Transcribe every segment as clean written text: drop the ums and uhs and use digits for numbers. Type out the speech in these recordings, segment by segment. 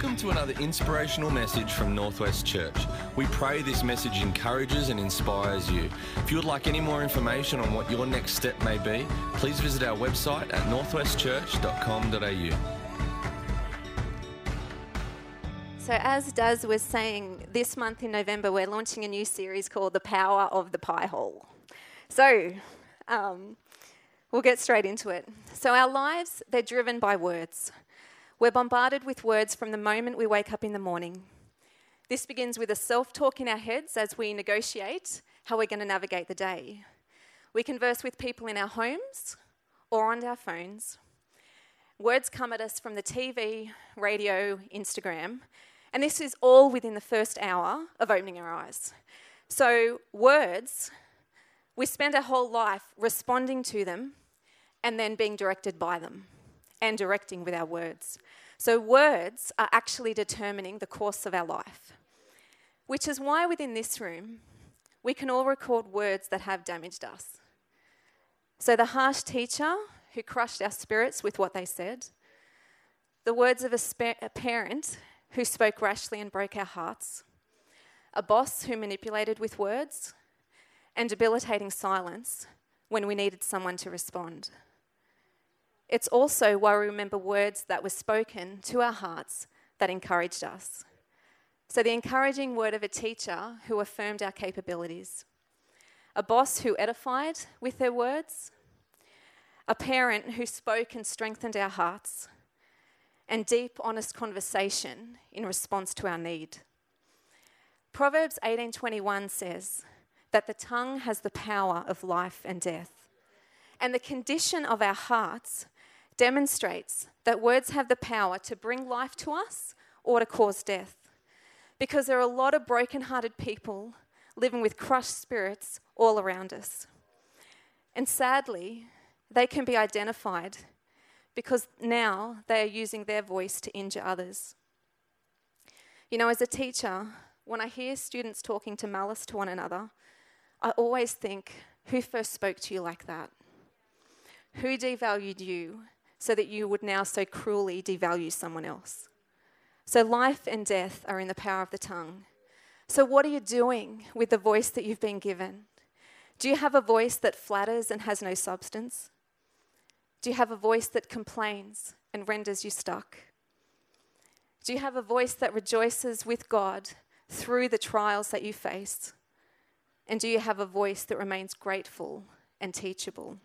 Welcome to another inspirational message from Northwest Church. We pray this message encourages and inspires you. If you would like any more information on what your next step may be, please visit our website at northwestchurch.com.au. So as Daz was saying, this month in November, we're launching a new series called The Power of the Pie Hole. So we'll get straight into it. So our lives, they're driven by words. We're bombarded with words from the moment we wake up in the morning. This begins with a self-talk in our heads as we negotiate how we're going to navigate the day. We converse with people in our homes or on our phones. Words come at us from the TV, radio, Instagram, and this is all within the first hour of opening our eyes. So words, we spend our whole life responding to them and then being directed by them and directing with our words. So words are actually determining the course of our life, which is why within this room, we can all record words that have damaged us. So the harsh teacher who crushed our spirits with what they said, the words of a parent who spoke rashly and broke our hearts, a boss who manipulated with words, and debilitating silence when we needed someone to respond. It's also why we remember words that were spoken to our hearts that encouraged us. So the encouraging word of a teacher who affirmed our capabilities, a boss who edified with their words, a parent who spoke and strengthened our hearts, and deep, honest conversation in response to our need. Proverbs 18:21 says that the tongue has the power of life and death. And the condition of our hearts demonstrates that words have the power to bring life to us or to cause death. Because there are a lot of broken-hearted people living with crushed spirits all around us. And sadly, they can be identified because now they are using their voice to injure others. You know, as a teacher, when I hear students talking to malice to one another, I always think, who first spoke to you like that? Who devalued you so that you would now so cruelly devalue someone else? So life and death are in the power of the tongue. So what are you doing with the voice that you've been given? Do you have a voice that flatters and has no substance? Do you have a voice that complains and renders you stuck? Do you have a voice that rejoices with God through the trials that you face? And do you have a voice that remains grateful and teachable?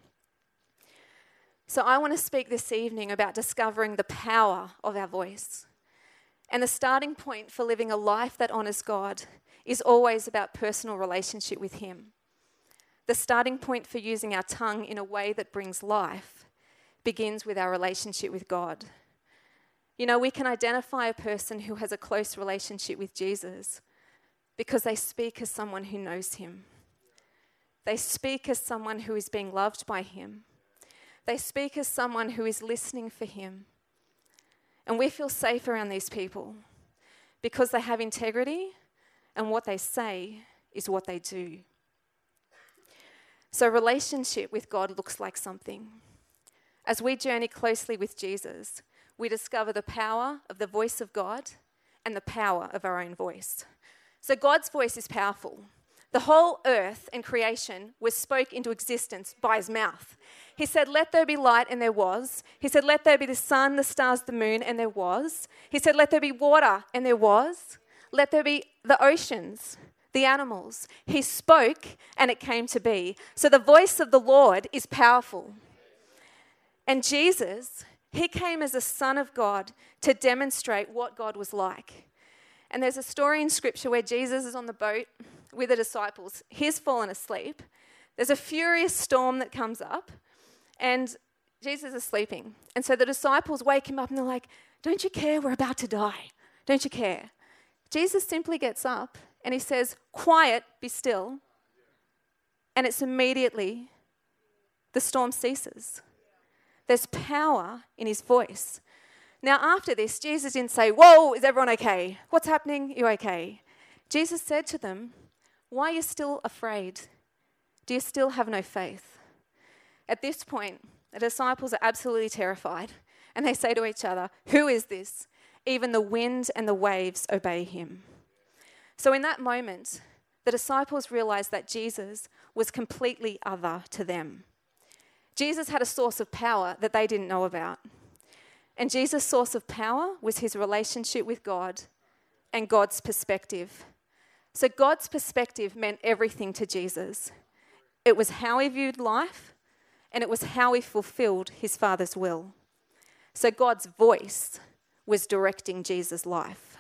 So I want to speak this evening about discovering the power of our voice. And the starting point for living a life that honors God is always about personal relationship with Him. The starting point for using our tongue in a way that brings life begins with our relationship with God. You know, we can identify a person who has a close relationship with Jesus because they speak as someone who knows Him. They speak as someone who is being loved by Him. They speak as someone who is listening for Him. And we feel safe around these people because they have integrity and what they say is what they do. So relationship with God looks like something. As we journey closely with Jesus, we discover the power of the voice of God and the power of our own voice. So God's voice is powerful. The whole earth and creation was spoke into existence by His mouth. He said, let there be light, and there was. He said, let there be the sun, the stars, the moon, and there was. He said, let there be water, and there was. Let there be the oceans, the animals. He spoke, and it came to be. So the voice of the Lord is powerful. And Jesus, He came as a Son of God to demonstrate what God was like. And there's a story in Scripture where Jesus is on the boat with the disciples. He's fallen asleep. There's a furious storm that comes up, and Jesus is sleeping. And so the disciples wake Him up, and they're like, don't you care? We're about to die. Don't you care? Jesus simply gets up, and He says, quiet, be still. And it's immediately the storm ceases. There's power in His voice. Now, after this, Jesus didn't say, whoa, is everyone okay? What's happening? You okay? Jesus said to them, why are you still afraid? Do you still have no faith? At this point, the disciples are absolutely terrified, and they say to each other, who is this? Even the wind and the waves obey him. So in that moment, the disciples realized that Jesus was completely other to them. Jesus had a source of power that they didn't know about. And Jesus' source of power was his relationship with God and God's perspective. So God's perspective meant everything to Jesus. It was how he viewed life, and it was how he fulfilled his Father's will. So God's voice was directing Jesus' life.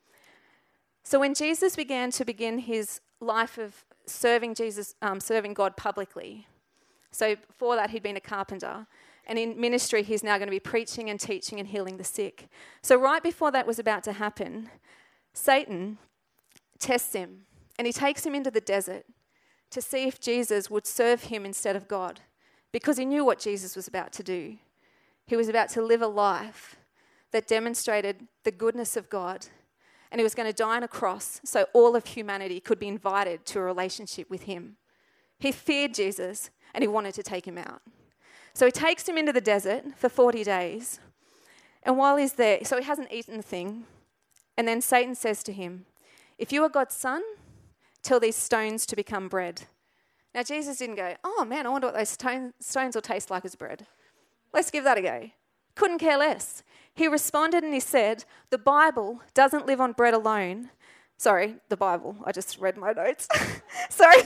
So when Jesus began his life of serving God publicly, so before that he'd been a carpenter, and in ministry he's now going to be preaching and teaching and healing the sick. So right before that was about to happen, Satan tests him, and he takes him into the desert to see if Jesus would serve him instead of God, because he knew what Jesus was about to do. He was about to live a life that demonstrated the goodness of God, and he was going to die on a cross so all of humanity could be invited to a relationship with him. He feared Jesus, and he wanted to take him out. So he takes him into the desert for 40 days, and while he's there, so he hasn't eaten the thing, and then Satan says to him, "If you are God's son, tell these stones to become bread." Now Jesus didn't go, "Oh man, I wonder what those stones will taste like as bread. Let's give that a go." Couldn't care less. He responded and he said, "The Bible doesn't live on bread alone." Sorry, the Bible. I just read my notes. Sorry.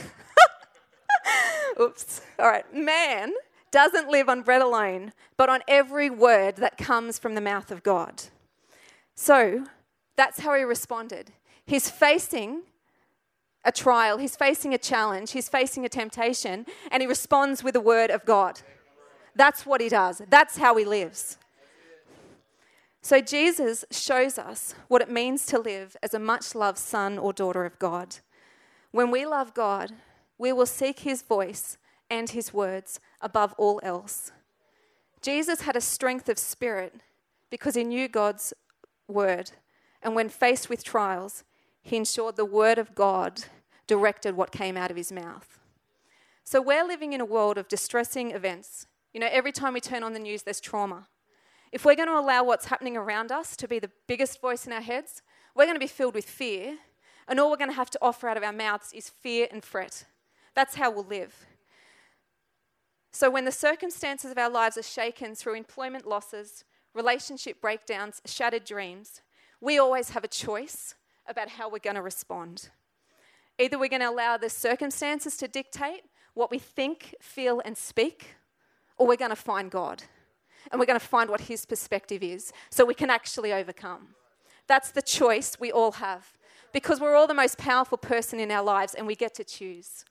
Oops. All right. "Man doesn't live on bread alone, but on every word that comes from the mouth of God." So that's how he responded. He's facing a trial, he's facing a challenge, he's facing a temptation, and he responds with the word of God. That's what he does. That's how he lives. So Jesus shows us what it means to live as a much-loved son or daughter of God. When we love God, we will seek his voice and his words above all else. Jesus had a strength of spirit because he knew God's word, and when faced with trials, he ensured the word of God directed what came out of his mouth. So we're living in a world of distressing events. You know, every time we turn on the news, there's trauma. If we're going to allow what's happening around us to be the biggest voice in our heads, we're going to be filled with fear, and all we're going to have to offer out of our mouths is fear and fret. That's how we'll live. So when the circumstances of our lives are shaken through employment losses, relationship breakdowns, shattered dreams, we always have a choice about how we're going to respond. Either we're going to allow the circumstances to dictate what we think, feel, and speak, or we're going to find God. And we're going to find what his perspective is so we can actually overcome. That's the choice we all have, because we're all the most powerful person in our lives and we get to choose.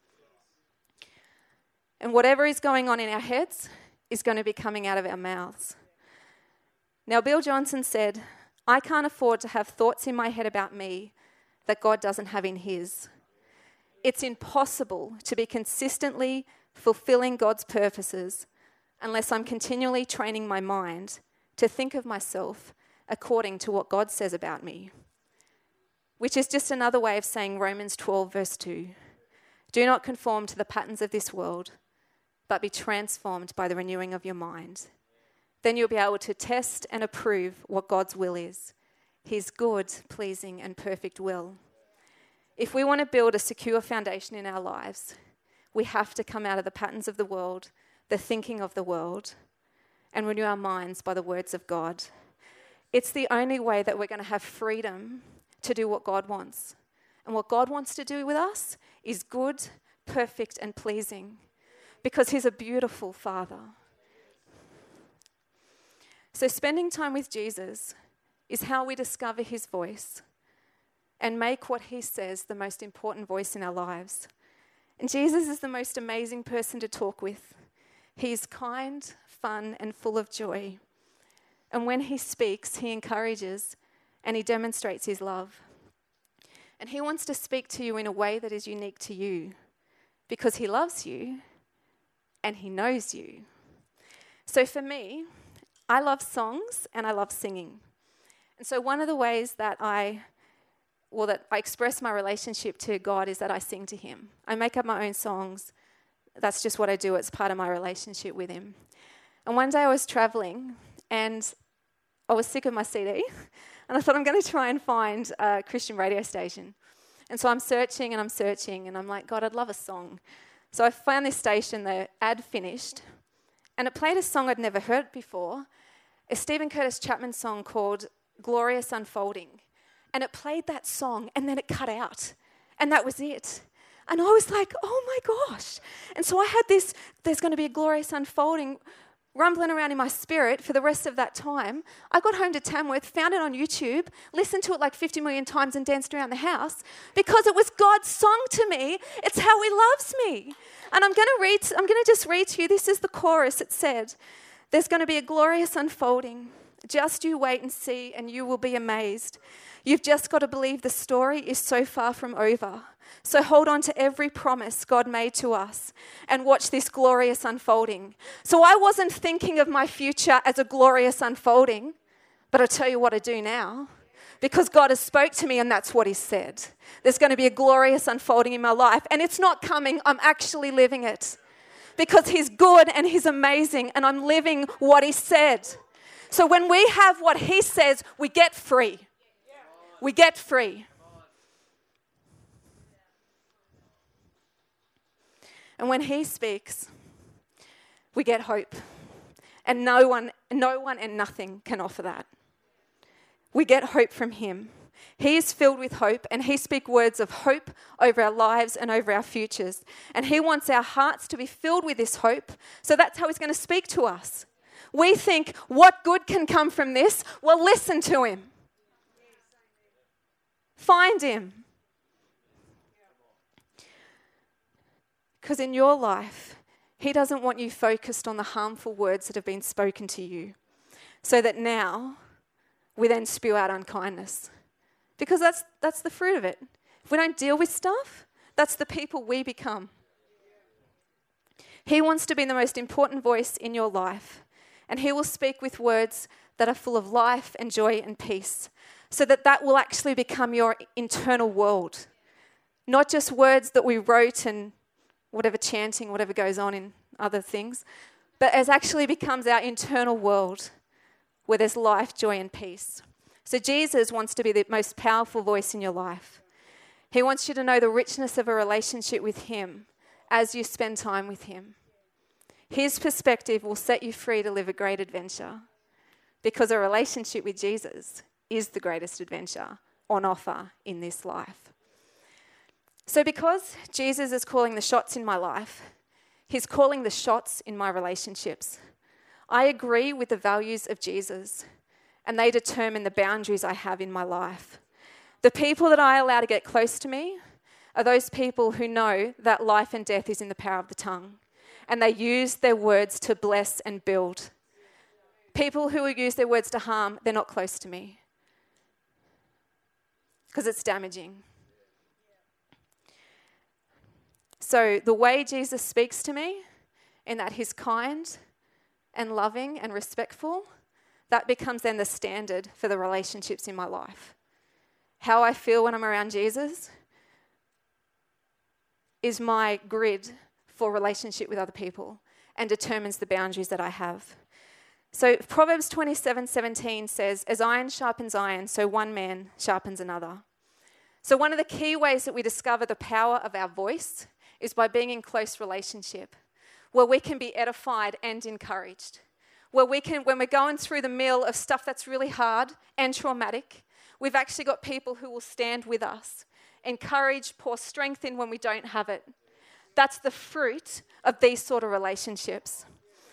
And whatever is going on in our heads is going to be coming out of our mouths. Now, Bill Johnson said, "I can't afford to have thoughts in my head about me that God doesn't have in his. It's impossible to be consistently fulfilling God's purposes unless I'm continually training my mind to think of myself according to what God says about me." Which is just another way of saying Romans 12 verse 2. "Do not conform to the patterns of this world, but be transformed by the renewing of your mind. Then you'll be able to test and approve what God's will is, his good, pleasing, and perfect will." If we want to build a secure foundation in our lives, we have to come out of the patterns of the world, the thinking of the world, and renew our minds by the words of God. It's the only way that we're going to have freedom to do what God wants. And what God wants to do with us is good, perfect, and pleasing, because he's a beautiful Father. So spending time with Jesus is how we discover his voice and make what he says the most important voice in our lives. And Jesus is the most amazing person to talk with. He is kind, fun, and full of joy. And when he speaks, he encourages and he demonstrates his love. And he wants to speak to you in a way that is unique to you because he loves you and he knows you. So for me, I love songs and I love singing. And so one of the ways that I express my relationship to God is that I sing to him. I make up my own songs. That's just what I do. It's part of my relationship with him. And one day I was traveling and I was sick of my CD. And I thought, I'm going to try and find a Christian radio station. And so I'm searching, and I'm like, God, I'd love a song. So I found this station, the ad finished, and it played a song I'd never heard before, a Stephen Curtis Chapman song called Glorious Unfolding. And it played that song, and then it cut out. And that was it. And I was like, oh my gosh. And so I had this, there's going to be a glorious unfolding rumbling around in my spirit for the rest of that time. I got home to Tamworth, found it on YouTube, listened to it like 50 million times and danced around the house because it was God's song to me. It's how he loves me. And I'm going to just read to you. This is the chorus. It said, there's going to be a glorious unfolding. Just you wait and see, and you will be amazed. You've just got to believe the story is so far from over. So hold on to every promise God made to us and watch this glorious unfolding. So I wasn't thinking of my future as a glorious unfolding, but I'll tell you what I do now. Because God has spoke to me and that's what he said. There's going to be a glorious unfolding in my life. And it's not coming, I'm actually living it. Because he's good and he's amazing and I'm living what he said. So when we have what he says, we get free. We get free. And when he speaks, we get hope. And no one and nothing can offer that. We get hope from him. He is filled with hope and he speaks words of hope over our lives and over our futures. And he wants our hearts to be filled with this hope. So that's how he's going to speak to us. We think, what good can come from this? Well, listen to him. Find him. Because in your life, he doesn't want you focused on the harmful words that have been spoken to you. So that now, we then spew out unkindness. Because that's the fruit of it. If we don't deal with stuff, that's the people we become. He wants to be the most important voice in your life. And he will speak with words that are full of life and joy and peace. So that will actually become your internal world. Not just words that we wrote and whatever chanting, whatever goes on in other things, but as actually becomes our internal world where there's life, joy, and peace. So Jesus wants to be the most powerful voice in your life. He wants you to know the richness of a relationship with him as you spend time with him. His perspective will set you free to live a great adventure because a relationship with Jesus is the greatest adventure on offer in this life. So because Jesus is calling the shots in my life, he's calling the shots in my relationships. I agree with the values of Jesus, and they determine the boundaries I have in my life. The people that I allow to get close to me are those people who know that life and death is in the power of the tongue, and they use their words to bless and build. People who use their words to harm, they're not close to me because it's damaging. So the way Jesus speaks to me, in that he's kind and loving and respectful, that becomes then the standard for the relationships in my life. How I feel when I'm around Jesus is my grid for relationship with other people and determines the boundaries that I have. So Proverbs 27:17 says, as iron sharpens iron, so one man sharpens another. So one of the key ways that we discover the power of our voice is by being in close relationship, where we can be edified and encouraged, where we can, when we're going through the mill of stuff that's really hard and traumatic, we've actually got people who will stand with us, encourage, pour strength in when we don't have it. That's the fruit of these sort of relationships.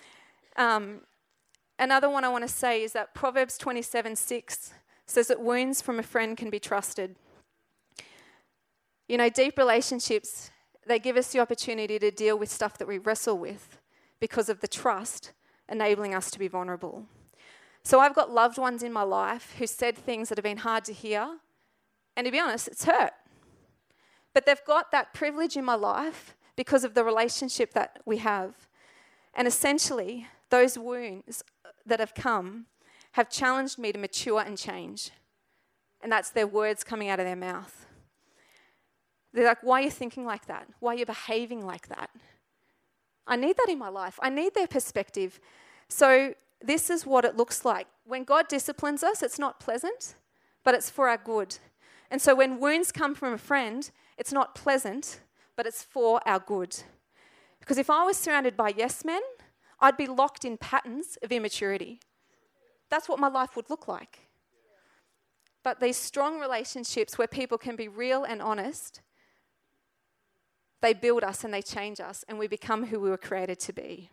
Another one I want to say is that Proverbs 27:6 says that wounds from a friend can be trusted. You know, deep relationships, they give us the opportunity to deal with stuff that we wrestle with because of the trust enabling us to be vulnerable. So I've got loved ones in my life who said things that have been hard to hear, and to be honest, it's hurt. But they've got that privilege in my life because of the relationship that we have. And essentially, those wounds that have come have challenged me to mature and change. And that's their words coming out of their mouth. They're like, why are you thinking like that? Why are you behaving like that? I need that in my life. I need their perspective. So this is what it looks like. When God disciplines us, it's not pleasant, but it's for our good. And so when wounds come from a friend, it's not pleasant, but it's for our good. Because if I was surrounded by yes men, I'd be locked in patterns of immaturity. That's what my life would look like. But these strong relationships where people can be real and honest, they build us and they change us, and we become who we were created to be.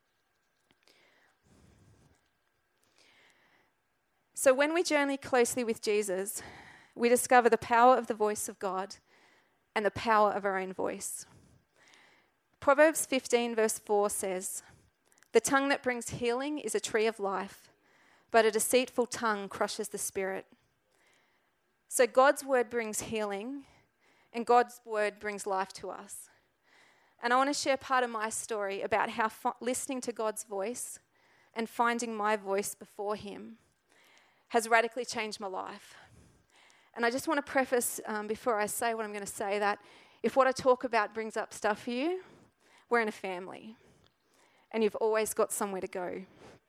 So when we journey closely with Jesus, we discover the power of the voice of God and the power of our own voice. Proverbs 15 verse 4 says, "The tongue that brings healing is a tree of life, but a deceitful tongue crushes the spirit." So God's word brings healing, and God's word brings life to us. And I want to share part of my story about how listening to God's voice and finding my voice before him has radically changed my life. And I just want to preface, before I say what I'm going to say, that if what I talk about brings up stuff for you, we're in a family, and you've always got somewhere to go.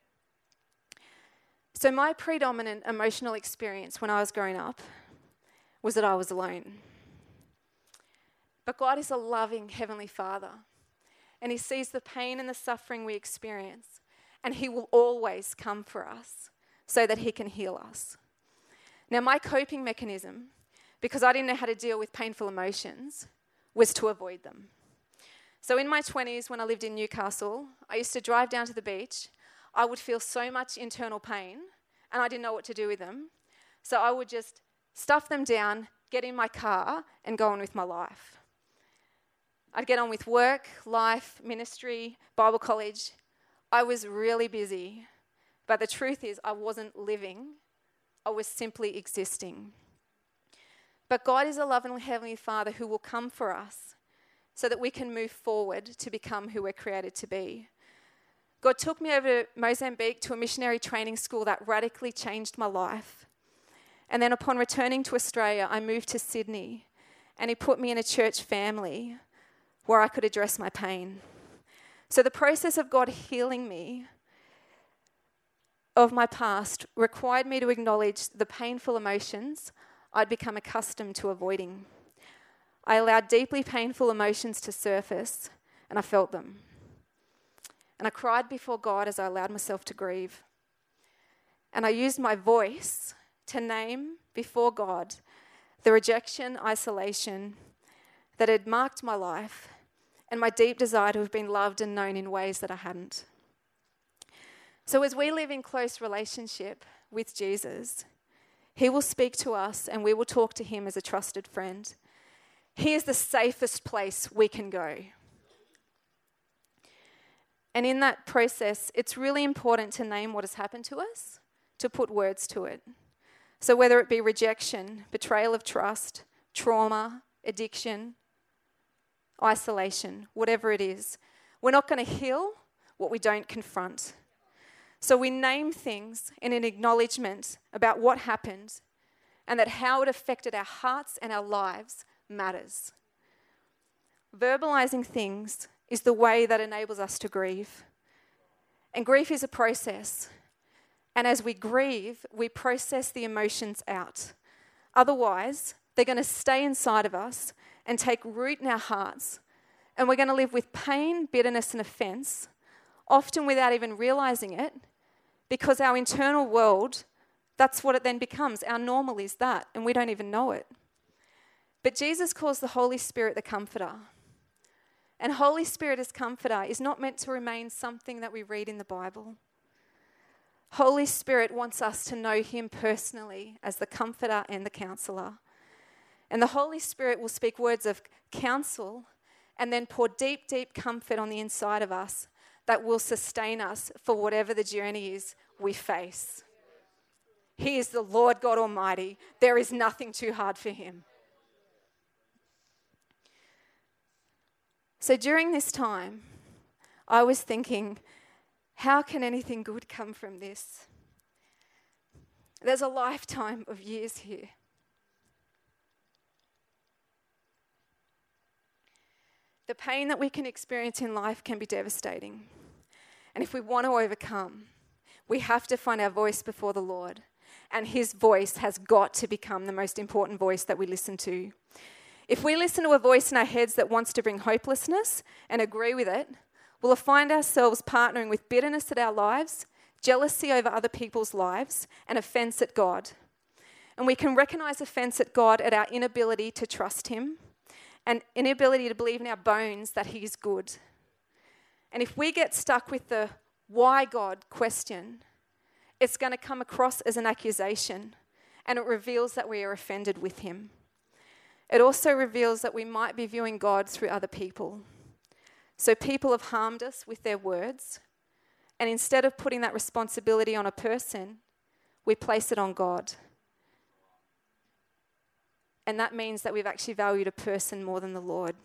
So my predominant emotional experience when I was growing up was that I was alone. But God is a loving Heavenly Father, and he sees the pain and the suffering we experience, and he will always come for us so that he can heal us. Now, my coping mechanism, because I didn't know how to deal with painful emotions, was to avoid them. So in my 20s, when I lived in Newcastle, I used to drive down to the beach. I would feel so much internal pain, and I didn't know what to do with them. So I would just stuff them down, get in my car, and go on with my life. I'd get on with work, life, ministry, Bible college. I was really busy, but the truth is I wasn't living. I was simply existing. But God is a loving Heavenly Father who will come for us so that we can move forward to become who we're created to be. God took me over to Mozambique to a missionary training school that radically changed my life. And then upon returning to Australia, I moved to Sydney, and he put me in a church family where I could address my pain. So the process of God healing me of my past required me to acknowledge the painful emotions I'd become accustomed to avoiding. I allowed deeply painful emotions to surface, and I felt them. And I cried before God as I allowed myself to grieve. And I used my voice to name before God the rejection, isolation that had marked my life, and my deep desire to have been loved and known in ways that I hadn't. So as we live in close relationship with Jesus, he will speak to us and we will talk to him as a trusted friend. He is the safest place we can go. And in that process, it's really important to name what has happened to us, to put words to it. So whether it be rejection, betrayal of trust, trauma, addiction, isolation, whatever it is, we're not going to heal what we don't confront. So we name things in an acknowledgement about what happened and that how it affected our hearts and our lives matters. Verbalizing things is the way that enables us to grieve. And grief is a process. And as we grieve, we process the emotions out. Otherwise, they're going to stay inside of us and take root in our hearts. And we're going to live with pain, bitterness, and offense, often without even realizing it, because our internal world, that's what it then becomes. Our normal is that, and we don't even know it. But Jesus calls the Holy Spirit the Comforter. And Holy Spirit as Comforter is not meant to remain something that we read in the Bible. Holy Spirit wants us to know him personally as the Comforter and the Counselor. And the Holy Spirit will speak words of counsel and then pour deep, deep comfort on the inside of us that will sustain us for whatever the journey is we face. He is the Lord God Almighty. There is nothing too hard for him. So during this time, I was thinking, how can anything good come from this? There's a lifetime of years here. The pain that we can experience in life can be devastating. And if we want to overcome, we have to find our voice before the Lord. and his voice has got to become the most important voice that we listen to. If we listen to a voice in our heads that wants to bring hopelessness and agree with it, we'll find ourselves partnering with bitterness at our lives, jealousy over other people's lives, and offense at God. And we can recognize offense at God at our inability to trust him and inability to believe in our bones that he is good. And if we get stuck with the why God question, it's going to come across as an accusation, and it reveals that we are offended with him. It also reveals that we might be viewing God through other people. So people have harmed us with their words, and instead of putting that responsibility on a person, we place it on God. And that means that we've actually valued a person more than the Lord.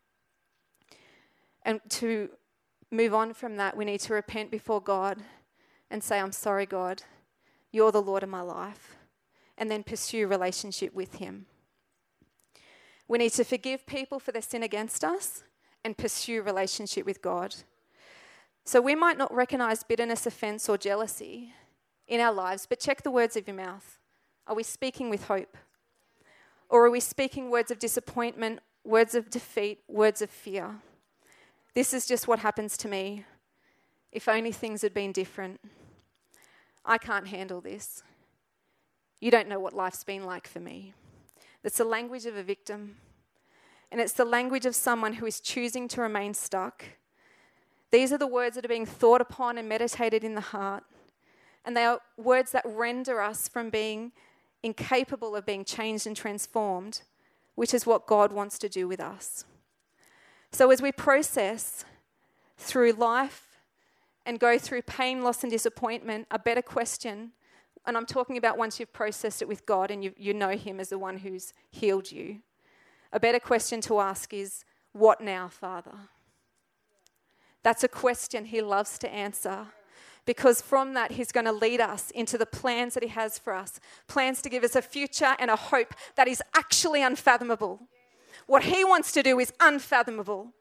And to move on from that, we need to repent before God and say, I'm sorry, God, you're the Lord of my life. And then pursue relationship with him. We need to forgive people for their sin against us and pursue relationship with God. So we might not recognize bitterness, offense, or jealousy in our lives, but check the words of your mouth. Are we speaking with hope? Or are we speaking words of disappointment, words of defeat, words of fear? This is just what happens to me. If only things had been different. I can't handle this. You don't know what life's been like for me. It's the language of a victim. And it's the language of someone who is choosing to remain stuck. These are the words that are being thought upon and meditated in the heart. And they are words that render us from being incapable of being changed and transformed, which is what God wants to do with us. So as we process through life and go through pain, loss, and disappointment, a better question, and I'm talking about once you've processed it with God and you know him as the one who's healed you, a better question to ask is, what now, Father? That's a question he loves to answer, because from that he's going to lead us into the plans that he has for us, plans to give us a future and a hope that is actually unfathomable. What he wants to do is unfathomable.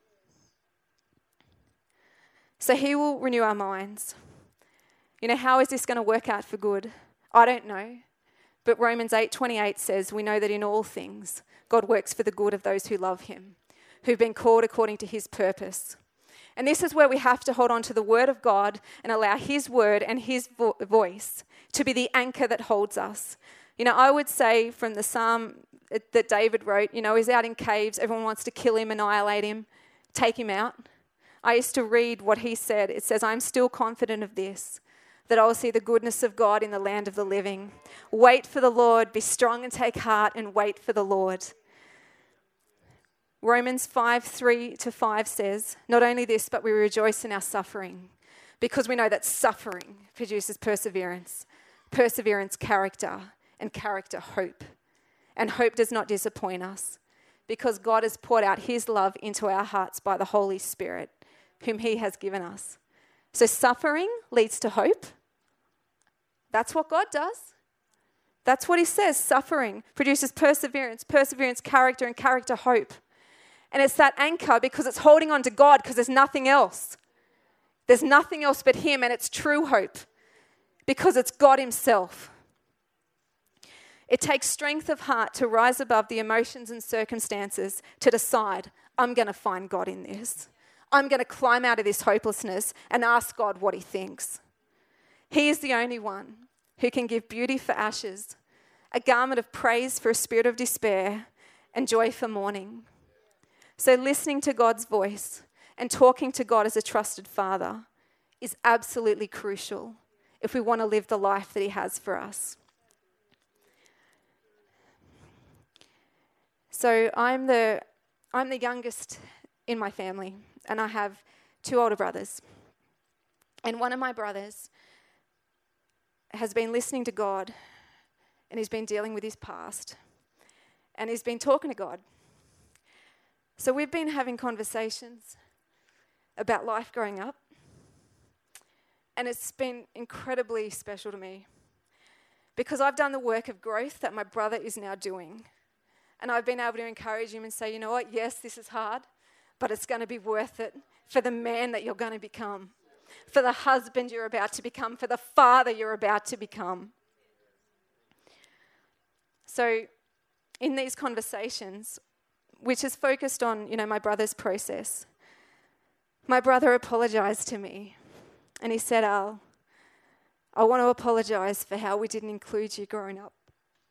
So he will renew our minds. You know, how is this going to work out for good? I don't know. But Romans 8:28 says, we know that in all things, God works for the good of those who love him, who've been called according to his purpose. And this is where we have to hold on to the word of God and allow his word and his voice to be the anchor that holds us. You know, I would say from the psalm that David wrote, you know, he's out in caves, everyone wants to kill him, annihilate him, take him out. I used to read what he said. It says, I'm still confident of this, that I will see the goodness of God in the land of the living. Wait for the Lord, be strong and take heart, and wait for the Lord. Romans 5:3-5 says, not only this, but we rejoice in our suffering, because we know that suffering produces perseverance, perseverance character, and character hope. And hope does not disappoint us, because God has poured out his love into our hearts by the Holy Spirit, whom he has given us. So suffering leads to hope. That's what God does. That's what he says. Suffering produces perseverance, perseverance character, and character hope. And it's that anchor because it's holding on to God, because there's nothing else. There's nothing else but him, and it's true hope because it's God himself. It takes strength of heart to rise above the emotions and circumstances to decide, I'm going to find God in this. I'm going to climb out of this hopelessness and ask God what he thinks. He is the only one who can give beauty for ashes, a garment of praise for a spirit of despair, and joy for mourning. So listening to God's voice and talking to God as a trusted father is absolutely crucial if we want to live the life that he has for us. So I'm the youngest in my family, and I have 2 older brothers. And one of my brothers has been listening to God, and he's been dealing with his past, and he's been talking to God. So we've been having conversations about life growing up, and it's been incredibly special to me because I've done the work of growth that my brother is now doing. And I've been able to encourage him and say, you know what, yes, this is hard, but it's going to be worth it for the man that you're going to become, for the husband you're about to become, for the father you're about to become. So in these conversations, which is focused on, my brother's process, my brother apologized to me. And he said, Al, I want to apologize for how we didn't include you growing up.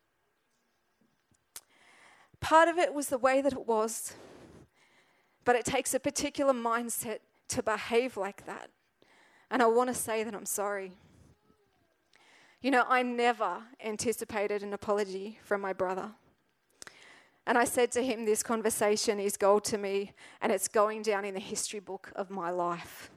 Part of it was the way that it was, but it takes a particular mindset to behave like that. And I want to say that I'm sorry. I never anticipated an apology from my brother. And I said to him, this conversation is gold to me, and it's going down in the history book of my life.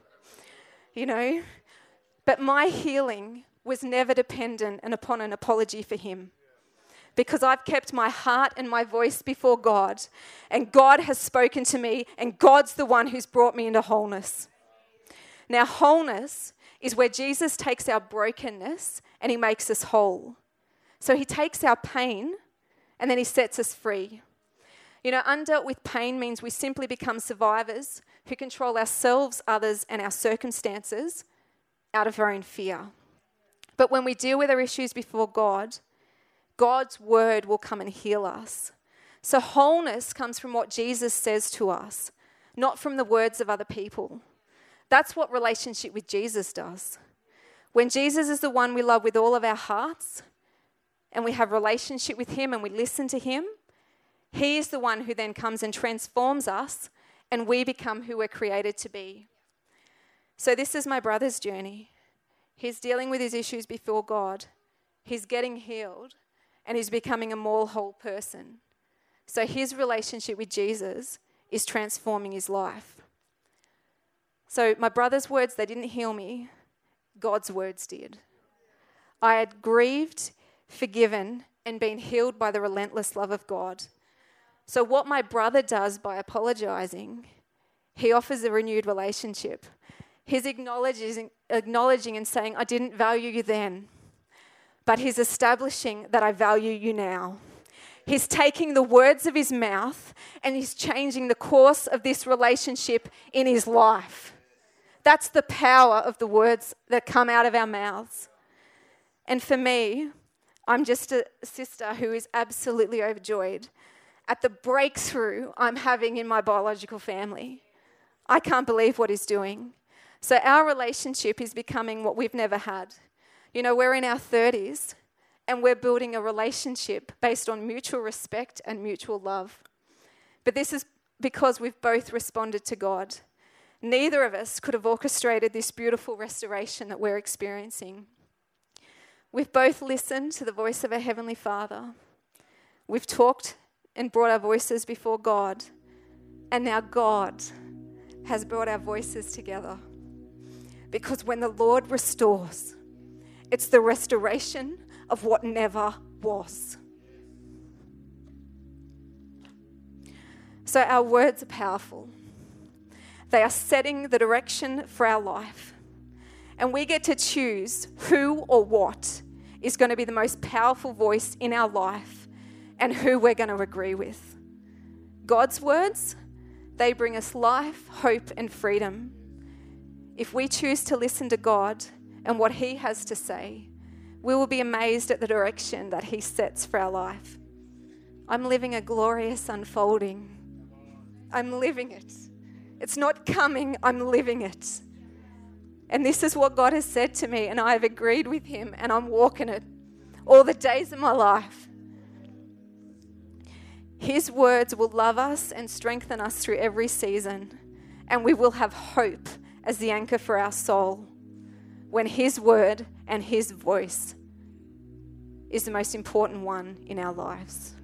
But my healing was never dependent upon an apology for him, because I've kept my heart and my voice before God, and God has spoken to me, and God's the one who's brought me into wholeness. Now, wholeness is where Jesus takes our brokenness and he makes us whole. So he takes our pain and then he sets us free. Undealt with pain means we simply become survivors who control ourselves, others, and our circumstances out of our own fear. But when we deal with our issues before God, God's word will come and heal us. So wholeness comes from what Jesus says to us, not from the words of other people. That's what relationship with Jesus does. When Jesus is the one we love with all of our hearts, and we have relationship with him and we listen to him, he is the one who then comes and transforms us, and we become who we're created to be. So this is my brother's journey. He's dealing with his issues before God. He's getting healed, and he's becoming a more whole person. So his relationship with Jesus is transforming his life. So my brother's words, they didn't heal me. God's words did. I had grieved, forgiven, and been healed by the relentless love of God. So what my brother does by apologizing, he offers a renewed relationship. He's acknowledging and saying, I didn't value you then, but he's establishing that I value you now. He's taking the words of his mouth and he's changing the course of this relationship in his life. That's the power of the words that come out of our mouths. And for me, I'm just a sister who is absolutely overjoyed at the breakthrough I'm having in my biological family. I can't believe what he's doing. So our relationship is becoming what we've never had. We're in our 30s and we're building a relationship based on mutual respect and mutual love. But this is because we've both responded to God. Neither of us could have orchestrated this beautiful restoration that we're experiencing. We've both listened to the voice of our Heavenly Father. We've talked and brought our voices before God. And now God has brought our voices together. Because when the Lord restores, it's the restoration of what never was. So our words are powerful. They are setting the direction for our life. And we get to choose who or what is going to be the most powerful voice in our life and who we're going to agree with. God's words, they bring us life, hope, and freedom. If we choose to listen to God and what he has to say, we will be amazed at the direction that he sets for our life. I'm living a glorious unfolding. I'm living it. It's not coming, I'm living it. And this is what God has said to me, and I have agreed with him, and I'm walking it all the days of my life. His words will love us and strengthen us through every season, and we will have hope as the anchor for our soul when his word and his voice is the most important one in our lives.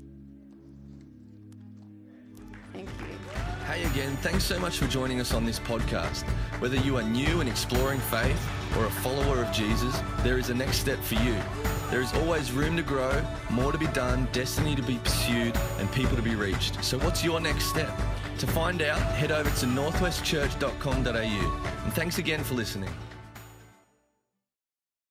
Thank you. Hey again, thanks so much for joining us on this podcast. Whether you are new and exploring faith or a follower of Jesus, there is a next step for you. There is always room to grow, more to be done, destiny to be pursued, and people to be reached. So what's your next step? To find out, head over to northwestchurch.com.au. And thanks again for listening.